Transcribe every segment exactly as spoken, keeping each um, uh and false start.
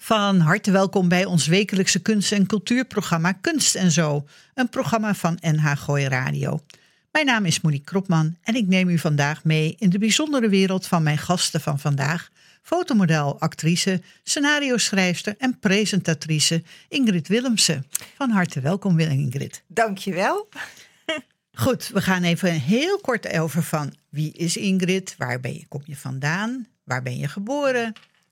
Van harte welkom bij ons wekelijkse kunst- en cultuurprogramma Kunst en Zo. Een programma van N H Gooi Radio. Mijn naam is Monique Kropman en ik neem u vandaag mee in de bijzondere wereld van mijn gasten van vandaag. Fotomodel, actrice, scenario-schrijfster en presentatrice Ingrid Willemsen. Van harte welkom, Ingrid. Dank je wel. Goed, we gaan even heel kort over van wie is Ingrid? Waar ben je, kom je vandaan? Waar ben je geboren?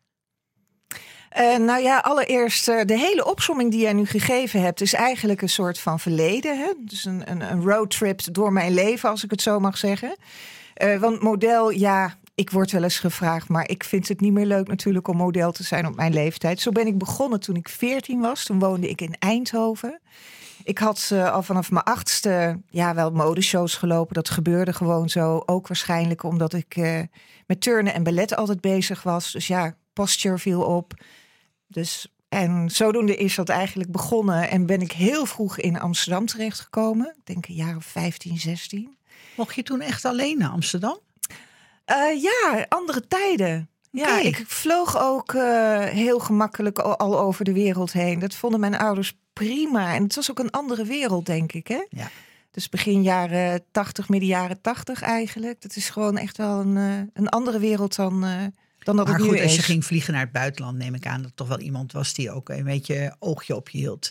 Uh, nou ja, allereerst uh, de hele opsomming die jij nu gegeven hebt is eigenlijk een soort van verleden. Hè? Dus een, een, een roadtrip door mijn leven, als ik het zo mag zeggen. Uh, want model, ja, ik word wel eens gevraagd, maar ik vind het niet meer leuk natuurlijk om model te zijn op mijn leeftijd. Zo ben ik begonnen toen ik veertien was. Toen woonde ik in Eindhoven. Ik had uh, al vanaf mijn achtste ja, wel modeshows gelopen. Dat gebeurde gewoon zo. Ook waarschijnlijk omdat ik uh, met turnen en ballet altijd bezig was. Dus ja, posture viel op. Dus, en zodoende is dat eigenlijk begonnen. En ben ik heel vroeg in Amsterdam terechtgekomen. Ik denk een jaar of vijftien, zestien. Mocht je toen echt alleen naar Amsterdam? Uh, ja, andere tijden. Ja, okay. Ik vloog ook uh, heel gemakkelijk al, al over de wereld heen. Dat vonden mijn ouders prima. En het was ook een andere wereld, denk ik. Hè? Ja. Dus begin jaren tachtig, midden jaren tachtig eigenlijk. Dat is gewoon echt wel een, uh, een andere wereld dan... Uh, Dan dat maar het goed, nu als is. je ging vliegen naar het buitenland, neem ik aan dat er toch wel iemand was die ook een beetje oogje op je hield.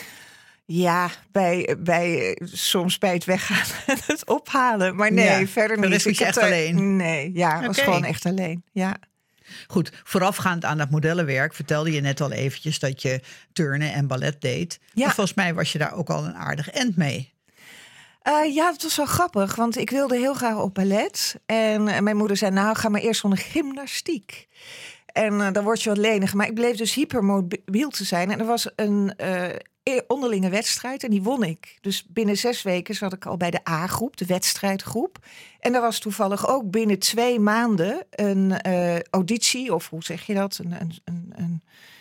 Ja, bij, bij, soms bij het weggaan en het ophalen. Maar nee, ja, verder niet. Was je echt er, alleen? Nee, ja, okay. was gewoon echt alleen. Ja. Goed, voorafgaand aan dat modellenwerk vertelde je net al eventjes dat je turnen en ballet deed. Ja. Maar volgens mij was je daar ook al een aardig end mee. Uh, ja, het was wel grappig, want ik wilde heel graag op ballet. En uh, mijn moeder zei, nou, ga maar eerst onder gymnastiek. En uh, dan word je wat lenig. Maar ik bleef dus hypermobiel te zijn. En er was een uh, onderlinge wedstrijd en die won ik. Dus binnen zes weken zat ik al bij de A-groep, de wedstrijdgroep. En er was toevallig ook binnen twee maanden een uh, auditie, of hoe zeg je dat? Een... een, een, een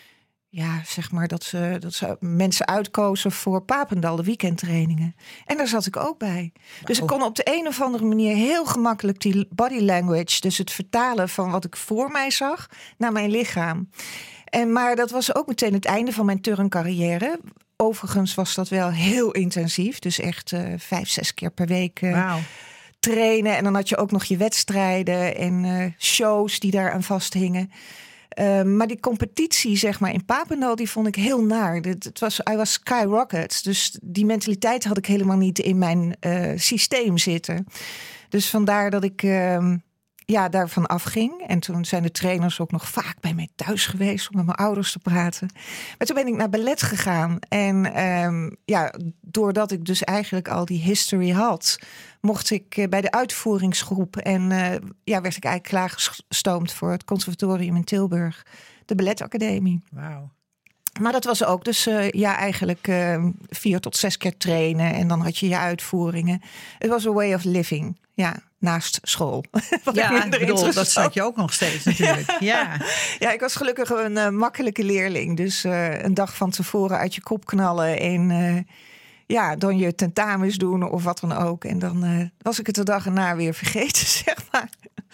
Ja, zeg maar dat ze, dat ze mensen uitkozen voor Papendal, de weekendtrainingen. En daar zat ik ook bij. Wow. Dus ik kon op de een of andere manier heel gemakkelijk die body language, dus het vertalen van wat ik voor mij zag, naar mijn lichaam. En, maar dat was ook meteen het einde van mijn turncarrière. Overigens was dat wel heel intensief. Dus echt uh, vijf, zes keer per week uh, wow. trainen. En dan had je ook nog je wedstrijden en uh, shows die daar aan vasthingen. Uh, maar die competitie, zeg maar, in Papendal, die vond ik heel naar. Het, het was, I was skyrocket. Dus die mentaliteit had ik helemaal niet in mijn uh, systeem zitten. Dus vandaar dat ik uh, ja, daarvan afging. En toen zijn de trainers ook nog vaak bij mij thuis geweest om met mijn ouders te praten. Maar toen ben ik naar ballet gegaan. En um, ja, doordat ik dus eigenlijk al die history had, mocht ik uh, bij de uitvoeringsgroep. En uh, ja, werd ik eigenlijk klaargestoomd voor het conservatorium in Tilburg, de balletacademie. Wauw. Maar dat was ook dus uh, ja, eigenlijk uh, vier tot zes keer trainen. En dan had je je uitvoeringen. Het was a way of living. Ja, naast school. Wat ja, ik bedoel, dat zat je ook nog steeds natuurlijk. Ja, ja. ja ik was gelukkig een uh, makkelijke leerling. Dus uh, een dag van tevoren uit je kop knallen. En uh, ja, dan je tentamens doen of wat dan ook. En dan uh, was ik het de dag erna weer vergeten, zeg maar.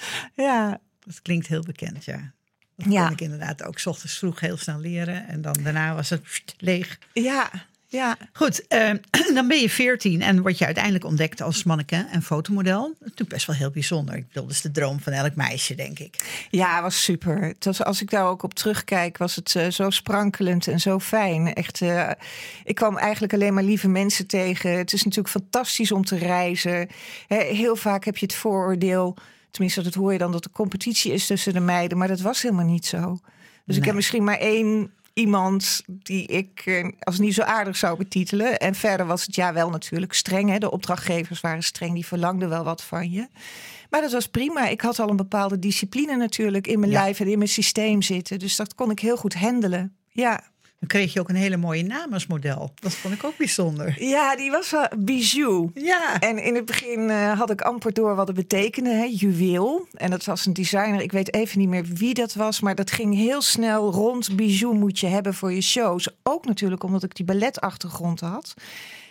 Ja. Dat klinkt heel bekend, ja. Dat ja. kon ik inderdaad ook 's ochtends vroeg heel snel leren. En dan daarna was het pst, leeg. Ja, ja. Goed, uh, dan ben je veertien en word je uiteindelijk ontdekt als mannequin en fotomodel. Dat is natuurlijk best wel heel bijzonder. Ik bedoel, dat is de droom van elk meisje, denk ik. Ja, het was super. Het was, als ik daar ook op terugkijk, was het uh, zo sprankelend en zo fijn. Echt, uh, ik kwam eigenlijk alleen maar lieve mensen tegen. Het is natuurlijk fantastisch om te reizen. He, heel vaak heb je het vooroordeel, tenminste dat hoor je dan, dat er competitie is tussen de meiden. Maar dat was helemaal niet zo. Dus nee. Ik heb misschien maar één iemand die ik als niet zo aardig zou betitelen. En verder was het ja wel natuurlijk streng. Hè? De opdrachtgevers waren streng, die verlangden wel wat van je. Maar dat was prima. Ik had al een bepaalde discipline natuurlijk in mijn ja. lijf en in mijn systeem zitten. Dus dat kon ik heel goed handelen. Ja. Dan kreeg je ook een hele mooie naam als model. Dat vond ik ook bijzonder. Ja, die was wel Bijou. Ja. En in het begin uh, had ik amper door wat het betekende. Hè? Juweel. En dat was een designer. Ik weet even niet meer wie dat was. Maar dat ging heel snel rond. Bijou moet je hebben voor je shows. Ook natuurlijk omdat ik die balletachtergrond had.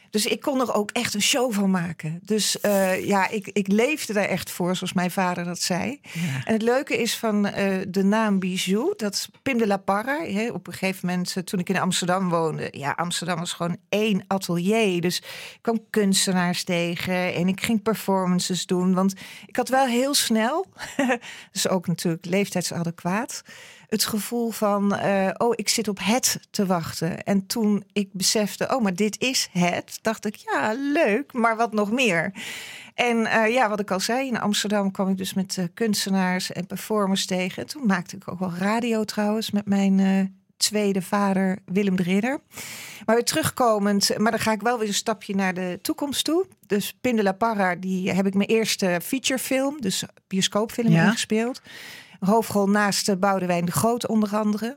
Dus ik kon er ook echt een show van maken. Dus uh, ja, ik, ik leefde daar echt voor, zoals mijn vader dat zei. Ja. En het leuke is van uh, de naam Bijou, dat is Pim de la Parra. Hè, op een gegeven moment, uh, toen ik in Amsterdam woonde... ja, Amsterdam was gewoon één atelier. Dus ik kwam kunstenaars tegen en ik ging performances doen. Want ik had wel heel snel, dus ook natuurlijk leeftijdsadequaat... het gevoel van, uh, oh, ik zit op het te wachten. En toen ik besefte, oh, maar dit is het, dacht ik, ja, leuk, maar wat nog meer? En uh, ja, wat ik al zei, in Amsterdam kwam ik dus met uh, kunstenaars en performers tegen. En toen maakte ik ook wel radio trouwens met mijn uh, tweede vader Willem de Ridder. Maar weer terugkomend, maar dan ga ik wel weer een stapje naar de toekomst toe. Dus Pim de la Parra, die heb ik mijn eerste featurefilm, dus bioscoopfilm ja. ingespeeld. Hoofdrol naast Boudewijn de Groot onder andere.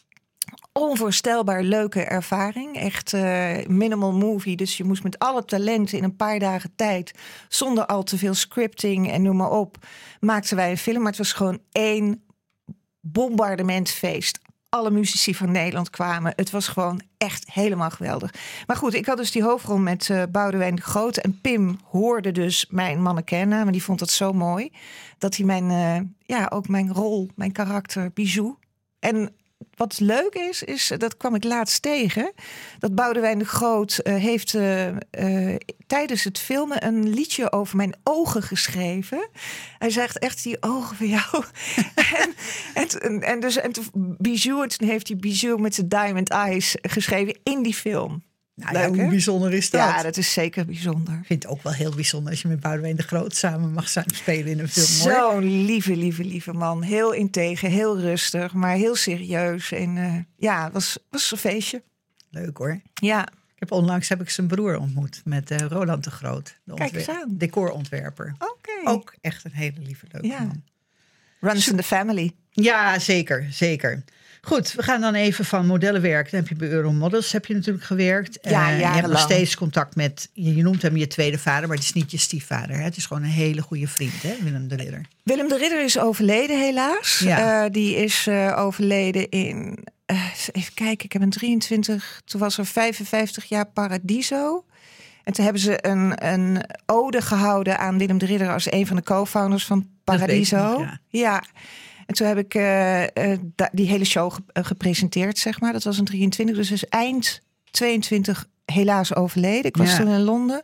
Onvoorstelbaar leuke ervaring. Echt uh, minimal movie. Dus je moest met alle talenten in een paar dagen tijd... zonder al te veel scripting en noem maar op... maakten wij een film. Maar het was gewoon één bombardementfeest. Alle muzici van Nederland kwamen. Het was gewoon echt helemaal geweldig. Maar goed, ik had dus die hoofdrol met uh, Boudewijn de Groot. En Pim hoorde dus mijn mannequin, maar die vond dat zo mooi... dat hij mijn, uh, ja, ook mijn rol, mijn karakter, Bijou. En wat leuk is, is, dat kwam ik laatst tegen... dat Boudewijn de Groot uh, heeft uh, uh, tijdens het filmen... een liedje over mijn ogen geschreven. Hij zegt echt, die ogen van jou. en, en, en, dus, en Bijou, en toen heeft hij Bijou met zijn diamond eyes geschreven in die film. Nou ja, hoe bijzonder is dat? Ja, dat is zeker bijzonder. Ik vind het ook wel heel bijzonder als je met Boudewijn de Groot samen mag zijn spelen in een film. Zo'n lieve, lieve, lieve man. Heel integer, heel rustig, maar heel serieus. En uh, ja, het was, was een feestje. Leuk hoor. Ja. Ik heb onlangs heb ik zijn broer ontmoet met uh, Roland de Groot. De Kijk eens aan. Decorontwerper. Oké. Okay. Ook echt een hele lieve, leuke ja. man. Runs in the family. Ja, zeker, zeker. Goed, we gaan dan even van modellenwerk. Dan heb je bij Euromodels heb je natuurlijk gewerkt. Ja, uh, je hebt nog steeds contact met, je noemt hem je tweede vader, maar het is niet je stiefvader. Hè? Het is gewoon een hele goede vriend, hè? Willem de Ridder. Willem de Ridder is overleden helaas. Ja. Uh, die is uh, overleden in, uh, even kijken, ik heb een drieëntwintig, toen was er vijfenvijftig jaar Paradiso. En toen hebben ze een, een ode gehouden aan Willem de Ridder als een van de co-founders van Paradiso. Nog, ja. ja. En toen heb ik uh, uh, die hele show ge- uh, gepresenteerd, zeg maar. Dat was in drieëntwintig, dus is eind tweeëntwintig helaas overleden. Ik was ja. toen in Londen.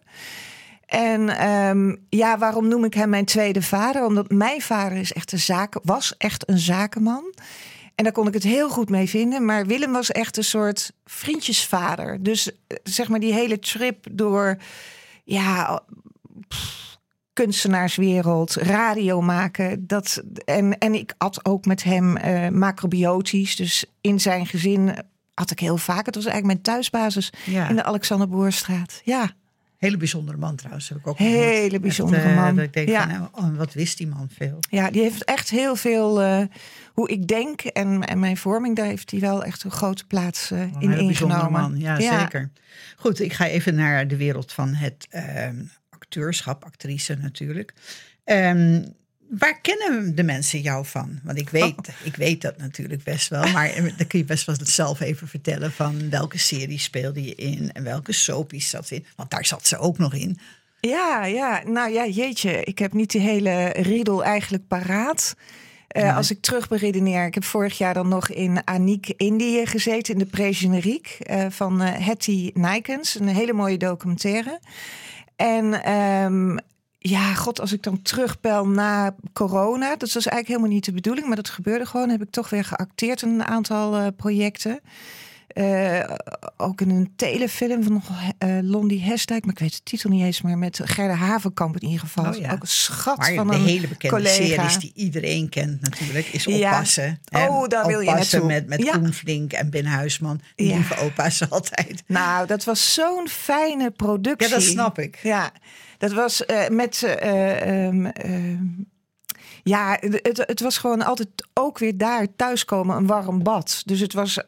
En um, ja, waarom noem ik hem mijn tweede vader? Omdat mijn vader is echt een zaken, was echt een zakenman. En daar kon ik het heel goed mee vinden. Maar Willem was echt een soort vriendjesvader. Dus zeg maar die hele trip door... ja. Pff, kunstenaarswereld, radio maken. Dat, en, en ik at ook met hem uh, macrobiotisch. Dus in zijn gezin at ik heel vaak. Het was eigenlijk mijn thuisbasis ja. in de Alexander Boerstraat. Ja. Hele bijzondere man trouwens. Heb ik ook Hele gehoord. bijzondere echt, uh, man. Dat ik denk ja. van, oh, wat wist die man veel. Ja, die heeft echt heel veel... Uh, hoe ik denk en, en mijn vorming... daar heeft hij wel echt een grote plaats uh, oh, in een ingenomen. Man. Ja, ja, zeker. Goed, ik ga even naar de wereld van het... Uh, acteurschap, actrice natuurlijk. Um, waar kennen de mensen jou van? Want ik weet, oh. ik weet dat natuurlijk best wel. Maar dan kun je best wel zelf even vertellen... van welke serie speelde je in... en welke soapies zat ze in. Want daar zat ze ook nog in. Ja, ja. Nou ja, jeetje. Ik heb niet die hele riedel eigenlijk paraat. Uh, nee. Als ik terug beredeneer... Ik heb vorig jaar dan nog in Aniek Indië gezeten... in de pre-generiek uh, van uh, Hattie Nikens. Een hele mooie documentaire... En um, ja, god, als ik dan terugbel na corona... dat was eigenlijk helemaal niet de bedoeling... maar dat gebeurde gewoon. Heb ik toch weer geacteerd in een aantal uh, projecten. Uh, ook in een telefilm van uh, Londie Hesdijk... maar ik weet de titel niet eens meer... met Gerda Havenkamp in ieder geval. Oh ja. Ook een schat maar van de een hele bekende collega. series die iedereen kent natuurlijk... is Oppassen. Ja. Oh, daar wil je naartoe. Met, met ja. Koen Flink en Ben Huisman. Die ja. lieve opa's altijd. Nou, dat was zo'n fijne productie. Ja, dat snap ik. Ja, dat was uh, met... Uh, um, uh, ja, het, het was gewoon altijd ook weer daar thuiskomen een warm bad. Dus het was... Uh,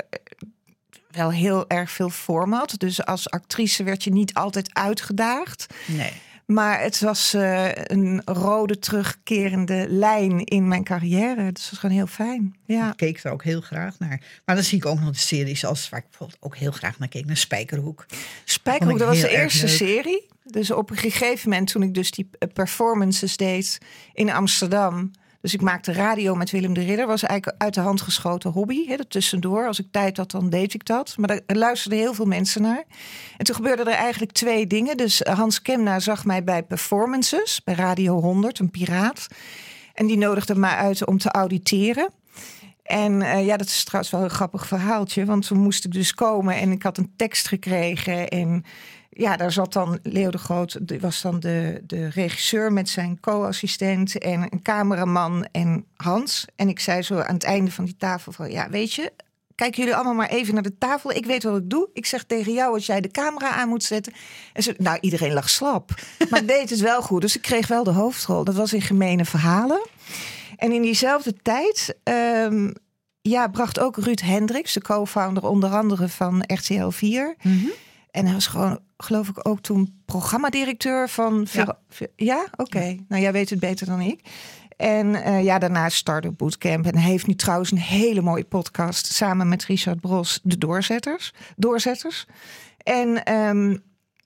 wel heel erg veel format. Dus als actrice werd je niet altijd uitgedaagd. Nee. Maar het was uh, een rode terugkerende lijn in mijn carrière. Dus dat was gewoon heel fijn. Ja. Ik keek er ook heel graag naar. Maar dan zie ik ook nog de series als waar ik bijvoorbeeld ook heel graag naar keek. Naar Spijkerhoek. Spijkerhoek, dat was de eerste serie. Dus op een gegeven moment toen ik dus die performances deed in Amsterdam. Dus ik maakte radio met Willem de Ridder. Was eigenlijk uit de hand geschoten hobby. Hè, tussendoor. Als ik tijd had, dan deed ik dat. Maar daar luisterden heel veel mensen naar. En toen gebeurden er eigenlijk twee dingen. Dus Hans Kemna zag mij bij performances. Bij Radio honderd, een piraat. En die nodigde mij uit om te auditeren. En uh, ja, dat is trouwens wel een grappig verhaaltje. Want toen moest ik dus komen en ik had een tekst gekregen. En ja, daar zat dan Leo de Groot, die was dan de, de regisseur met zijn co-assistent en een cameraman en Hans. En ik zei zo aan het einde van die tafel van, ja, weet je, kijken jullie allemaal maar even naar de tafel. Ik weet wat ik doe. Ik zeg tegen jou als jij de camera aan moet zetten. En zo, nou, iedereen lag slap. Maar ik deed het wel goed. Dus ik kreeg wel de hoofdrol. Dat was in Gemene Verhalen. En in diezelfde tijd um, ja, bracht ook Ruud Hendricks, de co-founder onder andere van R T L vier. Mm-hmm. En hij was gewoon, geloof ik, ook toen programmadirecteur van... Ja, ja? Oké. Okay. Nou, jij weet het beter dan ik. En uh, ja, daarna Startup Bootcamp. En hij heeft nu trouwens een hele mooie podcast samen met Richard Bros, de Doorzetters. Doorzetters. En um,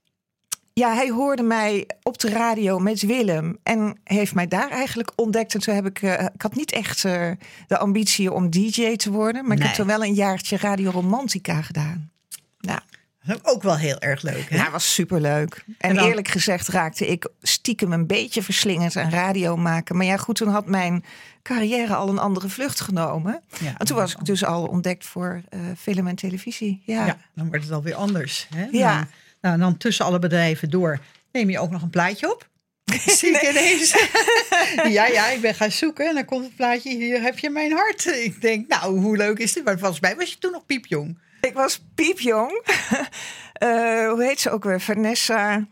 ja, hij hoorde mij op de radio met Willem en heeft mij daar eigenlijk ontdekt. En toen heb ik, uh, ik had niet echt uh, de ambitie om D J te worden, maar nee. Ik heb toen wel een jaartje Radio Romantica gedaan. Nou. Dat is ook wel heel erg leuk, hè? Ja, was superleuk. En, en dan... eerlijk gezegd raakte ik stiekem een beetje verslingerd aan radio maken. Maar ja, goed, toen had mijn carrière al een andere vlucht genomen. Ja, en toen was ik dus al ontdekt voor uh, film en televisie. Ja. ja, dan wordt het alweer anders. Hè? Ja. Nou, nou, dan tussen alle bedrijven door neem je ook nog een plaatje op. Zie ik ineens. ja, ja, ik ben gaan zoeken en dan komt het plaatje. Hier heb je mijn hart. Ik denk, nou, hoe leuk is dit? Maar volgens mij was je toen nog piepjong. Ik was piepjong. uh, hoe heet ze ook weer? Vanessa.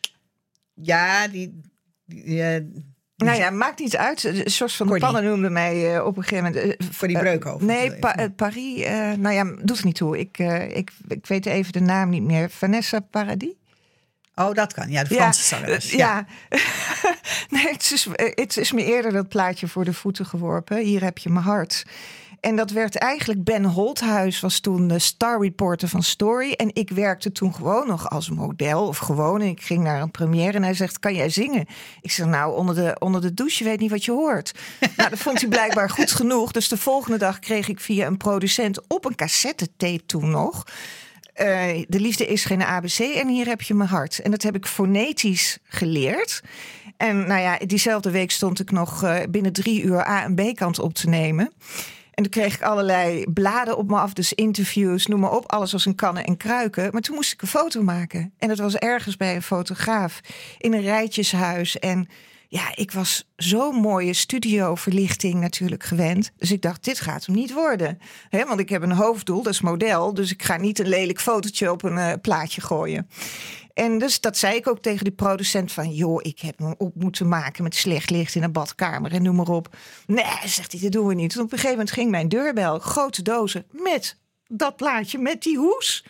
Ja, die... die, die nou ja, maakt niet uit. Jos van der Pannen noemde mij uh, op een gegeven moment... Uh, Voor die Breukhoven. Uh, nee, pa- uh, Paris. Uh, nou ja, doet er niet toe. Ik, uh, ik, ik weet even de naam niet meer. Vanessa Paradis? Oh, dat kan. Ja, de Franse zangeres. Ja. ja. nee, het is, het is me eerder dat plaatje voor de voeten geworpen. Hier heb je mijn hart. En dat werd eigenlijk... Ben Holthuis was toen de star reporter van Story. En ik werkte toen gewoon nog als model of gewoon. En ik ging naar een première en hij zegt, kan jij zingen? Ik zeg, nou, onder de, onder de douche, je weet niet wat je hoort. Nou, dat vond hij blijkbaar goed genoeg. Dus de volgende dag kreeg ik via een producent op een cassettetape toen nog... Uh, de liefde is geen A B C en hier heb je mijn hart. En dat heb ik fonetisch geleerd. En nou ja, diezelfde week stond ik nog uh, binnen drie uur A en B-kant op te nemen. En toen kreeg ik allerlei bladen op me af, dus interviews, noem maar op. Alles was een kannen en kruiken. Maar toen moest ik een foto maken. En dat was ergens bij een fotograaf in een rijtjeshuis. En ja, ik was zo'n mooie studioverlichting natuurlijk gewend. Dus ik dacht, dit gaat hem niet worden. He, want ik heb een hoofddoel, dat is model. Dus ik ga niet een lelijk fotootje op een uh, plaatje gooien. En dus dat zei ik ook tegen die producent van... joh, ik heb hem op moeten maken met slecht licht in een badkamer en noem maar op. Nee, zegt hij, dat doen we niet. Dus op een gegeven moment ging mijn deurbel, grote dozen... met dat plaatje, met die hoes.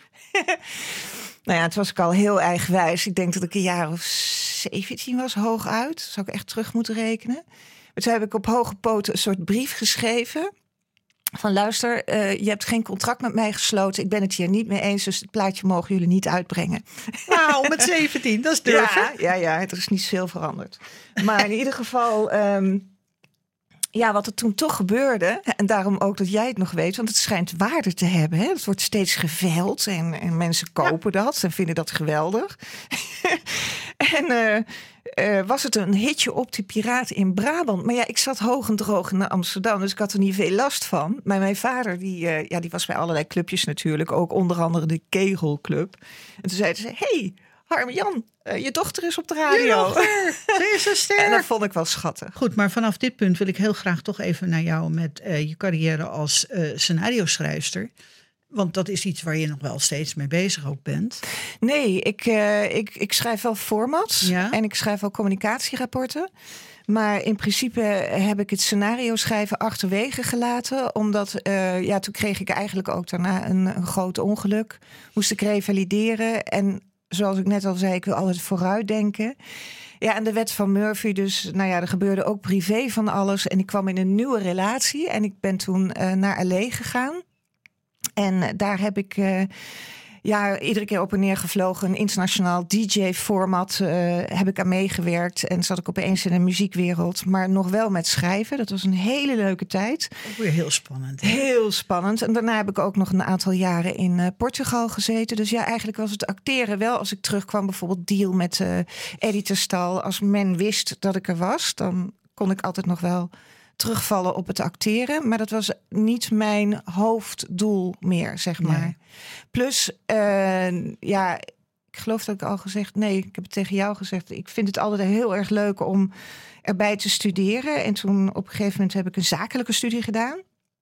Nou ja, het was ik al heel eigenwijs. Ik denk dat ik een jaar of zeventien was, hooguit. Dat zou ik echt terug moeten rekenen. Maar toen heb ik op hoge poten een soort brief geschreven... van luister, uh, je hebt geen contract met mij gesloten. Ik ben het hier niet mee eens, dus het plaatje mogen jullie niet uitbrengen. Nou, met zeventien, dat is durven. Ja, ja, ja, er is niet veel veranderd. Maar in ieder geval, um, ja, wat er toen toch gebeurde... en daarom ook dat jij het nog weet, want het schijnt waarde te hebben. Hè? Het wordt steeds geveild en, en mensen kopen ja. dat en vinden dat geweldig. en... Uh, Uh, was het een hitje op die Piraten in Brabant. Maar ja, ik zat hoog en droog naar Amsterdam, dus ik had er niet veel last van. Maar mijn vader, die, uh, ja, die was bij allerlei clubjes natuurlijk. Ook onder andere de Kegelclub. En toen zeiden ze, hey, Harme-Jan, uh, je dochter is op de radio. Je dochter, ze is zo ster. En dat vond ik wel schattig. Goed, maar vanaf dit punt wil ik heel graag toch even naar jou... met uh, je carrière als uh, scenario-schrijfster... Want dat is iets waar je nog wel steeds mee bezig ook bent. Nee, ik, uh, ik, ik schrijf wel formats ja? en ik schrijf wel communicatierapporten. Maar in principe heb ik het scenario schrijven achterwege gelaten. Omdat, uh, ja, toen kreeg ik eigenlijk ook daarna een, een groot ongeluk. Moest ik revalideren en zoals ik net al zei, ik wil altijd vooruitdenken. Ja, en de wet van Murphy, dus nou ja, er gebeurde ook privé van alles. En ik kwam in een nieuwe relatie en ik ben toen uh, naar L A gegaan. En uh, daar heb ik uh, ja, iedere keer op en neer gevlogen. Een internationaal D J-format uh, heb ik aan meegewerkt. En zat ik opeens in de muziekwereld, maar nog wel met schrijven. Dat was een hele leuke tijd. Ook weer heel spannend. Hè? Heel spannend. En daarna heb ik ook nog een aantal jaren in uh, Portugal gezeten. Dus ja, eigenlijk was het acteren wel. Als ik terugkwam, bijvoorbeeld deal met uh, editorstal. Als men wist dat ik er was, dan kon ik altijd nog wel terugvallen op het acteren. Maar dat was niet mijn hoofddoel meer, zeg maar. Nee. Plus, uh, ja, ik geloof dat ik al gezegd... Nee, ik heb het tegen jou gezegd. Ik vind het altijd heel erg leuk om erbij te studeren. En toen op een gegeven moment heb ik een zakelijke studie gedaan.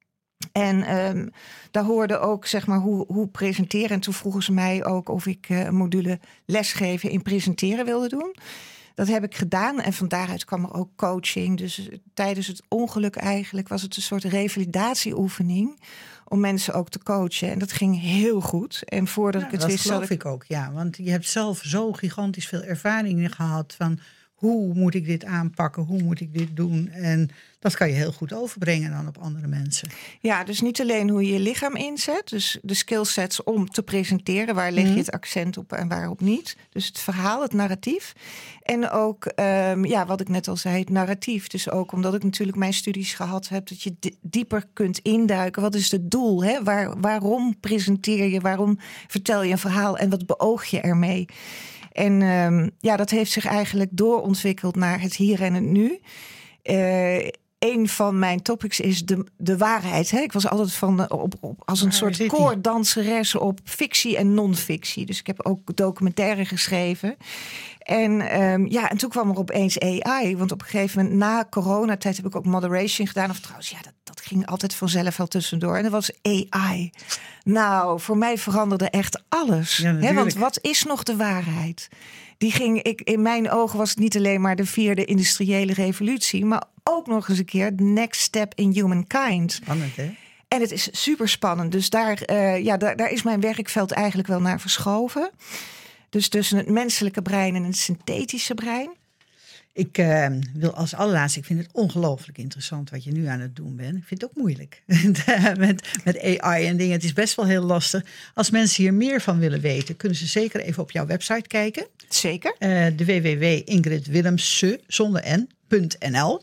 En um, daar hoorde ook, zeg maar, hoe, hoe presenteren. En toen vroegen ze mij ook of ik uh, een module lesgeven in presenteren wilde doen. Dat heb ik gedaan en van daaruit kwam er ook coaching. Dus tijdens het ongeluk eigenlijk was het een soort revalidatieoefening om mensen ook te coachen. En dat ging heel goed. En voordat ja, ik het dat wist... geloof ik... ik ook, ja. Want je hebt zelf zo gigantisch veel ervaring gehad van hoe moet ik dit aanpakken, hoe moet ik dit doen. En dat kan je heel goed overbrengen dan op andere mensen. Ja, dus niet alleen hoe je je lichaam inzet, dus de skillsets om te presenteren, waar leg je het accent op en waarop niet. Dus het verhaal, het narratief. En ook, um, ja, wat ik net al zei, het narratief. Dus ook omdat ik natuurlijk mijn studies gehad heb, dat je d- dieper kunt induiken. Wat is het doel? Hè? Waar, waarom presenteer je? Waarom vertel je een verhaal? En wat beoog je ermee? En um, ja, dat heeft zich eigenlijk doorontwikkeld naar het hier en het nu. Uh, Een van mijn topics is de, de waarheid. Hè? Ik was altijd van op, op, als een Waar soort koorddanseres op fictie en non-fictie. Dus ik heb ook documentaire geschreven. En, um, ja, en toen kwam er opeens A I. Want op een gegeven moment na coronatijd heb ik ook moderation gedaan. Of trouwens, ja, dat, dat ging altijd vanzelf wel tussendoor. En dat was A I. Nou, voor mij veranderde echt alles. Ja, hè? Want wat is nog de waarheid? Die ging, ik, in mijn ogen was het niet alleen maar de vierde industriële revolutie, maar ook nog eens een keer the next step in humankind. Spannend, hè? En het is super spannend. Dus daar, uh, ja, daar, daar is mijn werkveld eigenlijk wel naar verschoven. Dus tussen het menselijke brein en het synthetische brein. Ik uh, wil als allerlaatste, ik vind het ongelooflijk interessant wat je nu aan het doen bent. Ik vind het ook moeilijk met, met A I en dingen. Het is best wel heel lastig. Als mensen hier meer van willen weten, kunnen ze zeker even op jouw website kijken. Zeker. Uh, de w w w punt ingrid willemse zonder n punt n l.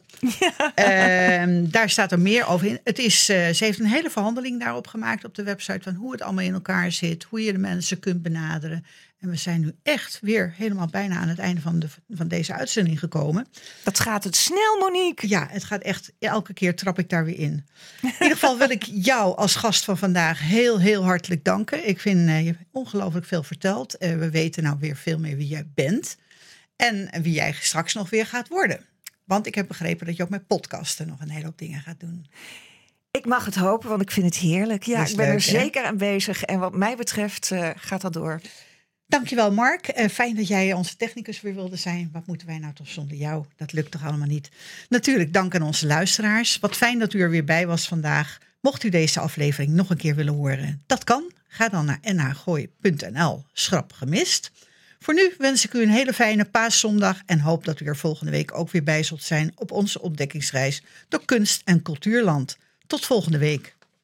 Ja. Uh, daar staat er meer over in. Het is, uh, ze heeft een hele verhandeling daarop gemaakt op de website van hoe het allemaal in elkaar zit, hoe je de mensen kunt benaderen. En we zijn nu echt weer helemaal bijna aan het einde van, de, van deze uitzending gekomen. Dat gaat het snel, Monique. Ja, het gaat echt, elke keer trap ik daar weer in. In ieder geval wil ik jou als gast van vandaag heel, heel hartelijk danken. Ik vind, uh, je hebt ongelooflijk veel verteld. Uh, we weten nou weer veel meer wie jij bent. En wie jij straks nog weer gaat worden. Want ik heb begrepen dat je ook met podcasten nog een hele hoop dingen gaat doen. Ik mag het hopen, want ik vind het heerlijk. Ja, ik ben leuk, er hè? zeker aan bezig. En wat mij betreft uh, gaat dat door. Dankjewel, Mark. Uh, fijn dat jij onze technicus weer wilde zijn. Wat moeten wij nou toch zonder jou? Dat lukt toch allemaal niet? Natuurlijk dank aan onze luisteraars. Wat fijn dat u er weer bij was vandaag. Mocht u deze aflevering nog een keer willen horen, dat kan. Ga dan naar n h gooi punt n l schrap gemist. Voor nu wens ik u een hele fijne paaszondag en hoop dat u er volgende week ook weer bij zult zijn op onze ontdekkingsreis door kunst en cultuurland. Tot volgende week.